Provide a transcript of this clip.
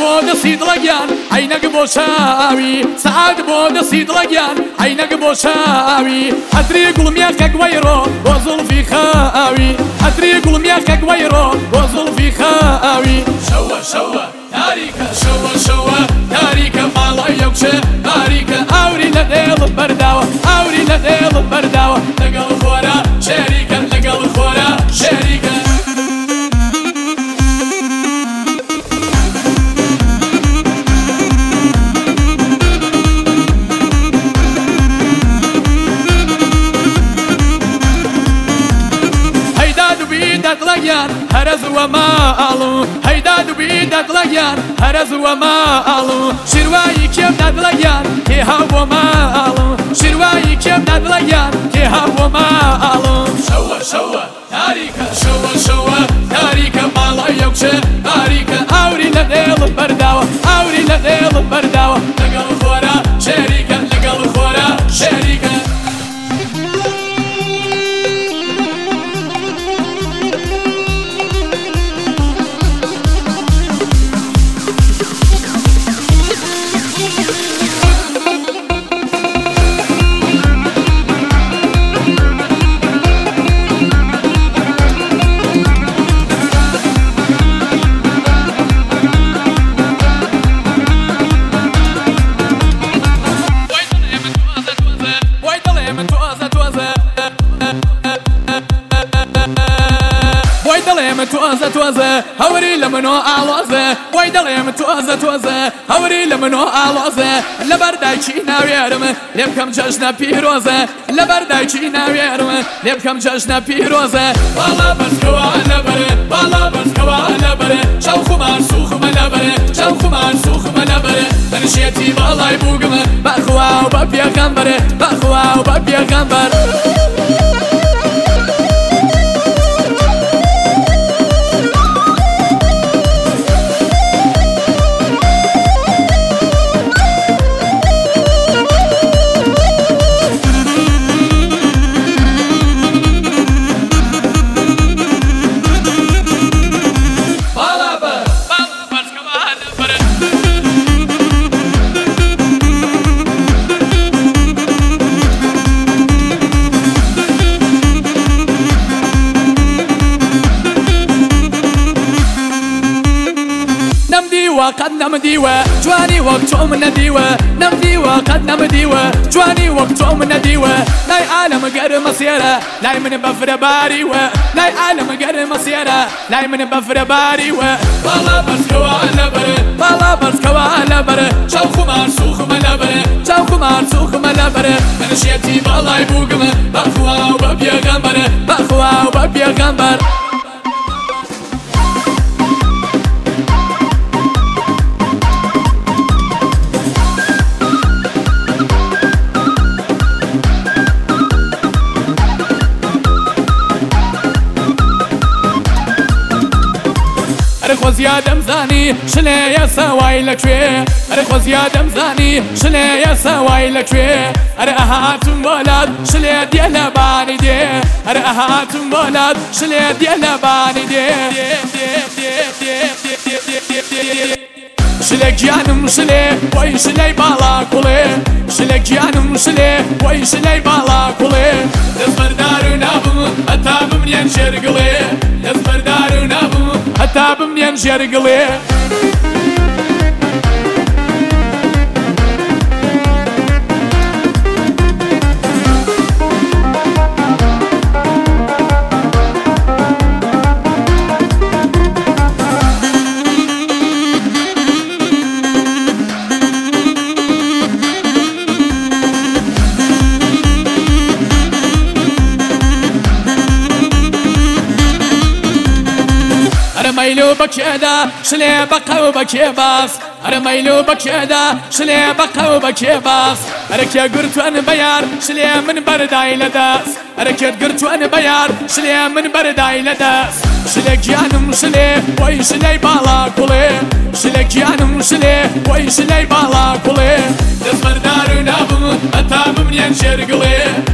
بۆ دەستی دڵەگیان عینەک بۆ چاوی سعاد بۆ دەستی دڵەگیان عینەک بۆ چاوی ئەدری گوڵمیەکە گوەیڕۆ بۆ زوڵفی خاوی ئەدری گوڵمیەکە گوەیڕۆ بۆ زوڵفی خاوی شەوە شەوە تاریکە شەوە شەوە تاریکە ماڵای یەکچە تاریکە ئاوری لە دێڵت بەرداوە ئاوری لە دێڵت بەرداوە لەگەڵ خۆرە شێریکە لەگەڵ خۆرە شێریکە دەدڵەگیان هەرەز وەماڵو هەیدا دوبی دەدڵەگیان هەرەز وەماڵو شیروایی کێم دەدڵەگیان کێ هاو بۆ ماڵو شیروایی کێم دەدڵەگیان کێ هاو بۆ ماڵو شەوە شەوە تاریکە شەوە شەوە تاریکە ماڵای یەکچە تاریکە ئاوری لە دێڵت بەرداوە ئاوری لە دێڵت بەرداوە لەگەڵ خۆرە شێریکە لەگەڵ خۆرە شێریکە توازە توازە هەوری لە منۆ ئاڵۆزە وای دەڵێم توازە توازە هەوری لە منۆ ئاڵۆزە لەبەر دایکی ناوێرم لێ بکەم جەژنە پیرۆزە لەبەر دایکی ناوێرم لێ بکەم جەژنە پیرۆزە باڵا بەسکەوە لەبەرێ باڵا بەسکەوە لەبەرێ شەو خومان سوخمە لەبەرێ شەو خومان سوخمە لەبەرێ تەنشێتی باڵای بووگمە بەخوا و بە پێغەمبەرێ بەخوا و بە پێغەمبەر قد نمديوة جواني وقتو من نديوة نمديوة قد نمديوة جواني وقتو من نديوة لاي عالم قر مصيرة لاي من بفر باريوة لاي عالم قر مصيرة لاي من بفر باريوة بالا برسكوا على بره بالا برسكوا على بره شو خمار سوخ ملا بره شو خمار سوخ ملا بره من شيتي بالا يبوقم بخوا وببيا غنبره بخوا وببيا غنبر أرخو زيادة مزاني شليا سواي لكوي أرخو زيادة مزاني شليا سواي لكوي أرأهاتم بولاد شليا ديالا باني دي أرأهاتم بولاد شليا ديالا باني دي شلك جانم شلي وي شلي بالا كولي شلك جانم شلي وي شلي بالا كولي دزبر دارو نابم أتابم ينشر قلي دزبر دارو نابم أتابم ينشر قلي ميلو بكيدا شلي بقى وبكيباس أنا ميلو بكيدا شلي بقى وبكيباس أنا كي قرت وأنا بيار شلي من برداي لداس أنا كي قرت وأنا بيار شلي من برداي لداس شلي جانم شلي وي شلي بالا كولي شلي جانم شلي وي شلي بالا كولي دزبر دارو نابم أتابم ينشر قلي